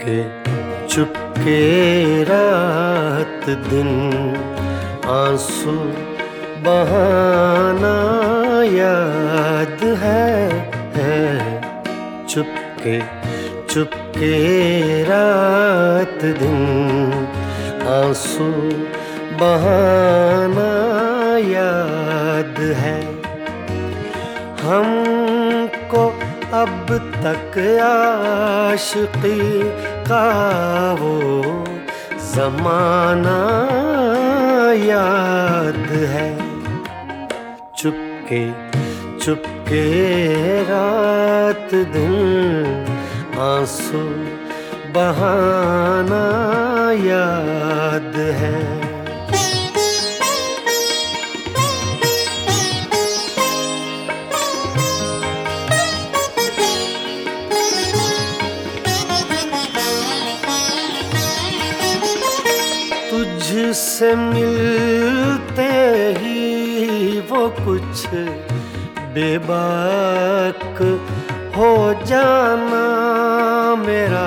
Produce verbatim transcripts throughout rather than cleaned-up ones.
चुपके चुपके रात दिन आंसू बहाना याद है, है। चुपके चुपके रात दिन आंसू बहाना याद है। हमको अब तक आशिकी का वो ज़माना याद है। चुपके चुपके रात दिन आंसू बहाना याद है। तुझसे मिलते ही वो कुछ बेबाक हो जाना मेरा।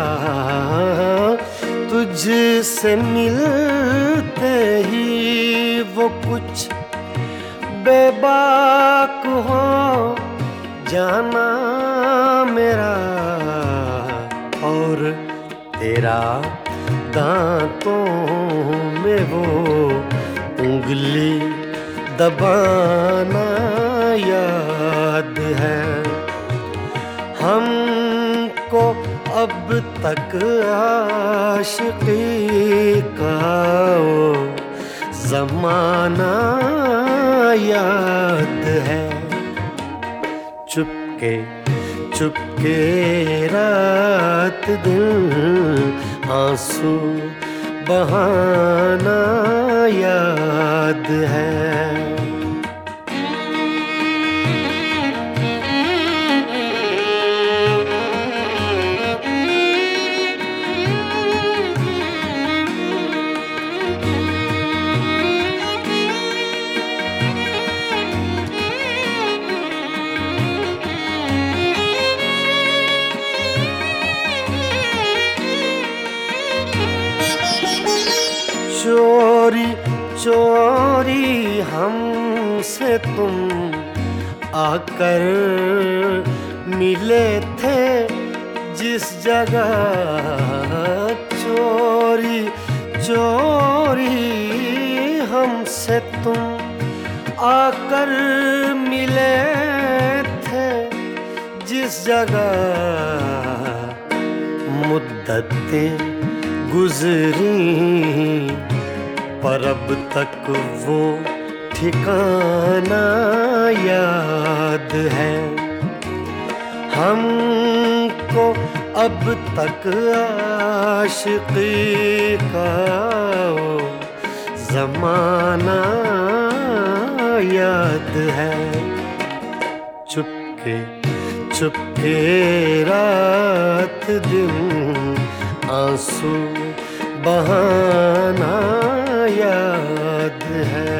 तुझसे मिलते ही वो कुछ बेबाक हो जाना मेरा। और तेरा दांतों में वो उंगली दबाना याद है। हमको अब तक आशिकी का वो ज़माना याद है। चुपके चुपके रात दिन आंसू बहाना याद है। चोरी चोरी हमसे तुम आकर मिले थे जिस जगह। चोरी चोरी हमसे तुम आकर मिले थे जिस जगह। मुद्दतें गुजरी पर अब तक वो ठिकाना याद है। हमको अब तक आशिकी का वो ज़माना याद है। चुपके चुपके रात दिन आंसू बहाना याद है।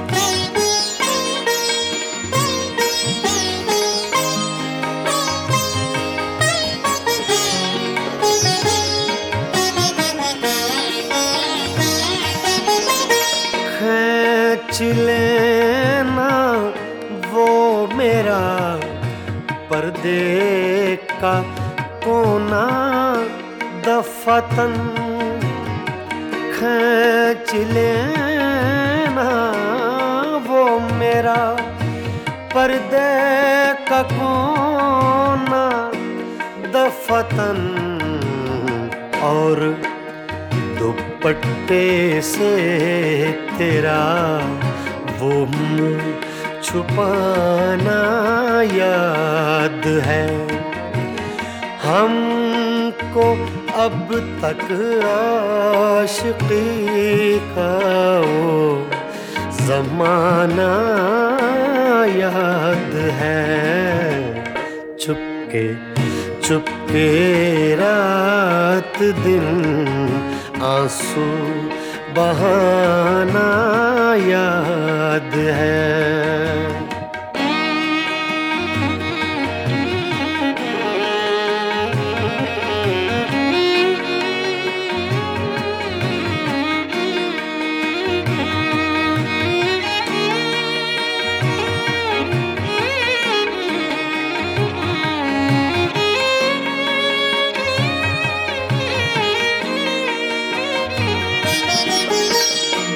खींच लेना वो मेरा पर्दे का कोना दफतन। खींच लेना वो मेरा पर्दे का कोना दफतन। और दुपट्टे से तेरा वो मुँह छुपाना याद है। हमको अब तक आशिकी का वो ज़माना याद है। चुपके चुपके रात दिन आंसू बहाना याद है।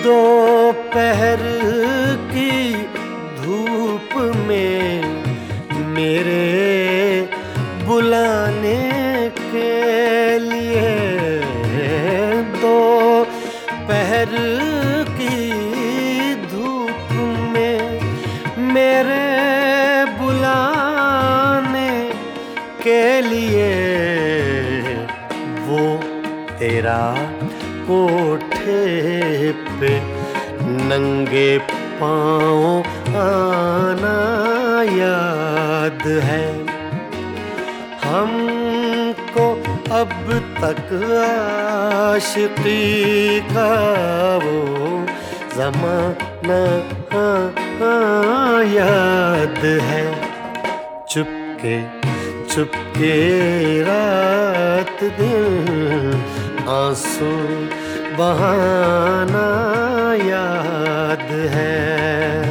दोपहर की धूप में मेरे बुलाने के लिए, दोपहर की धूप में मेरे बुलाने के लिए, वो तेरा कोठे पे नंगे पाँव आना याद है। हमको अब तक आशिकी का वो ज़माना याद है। चुपके चुपके रात दिन आंसू बहाना याद है।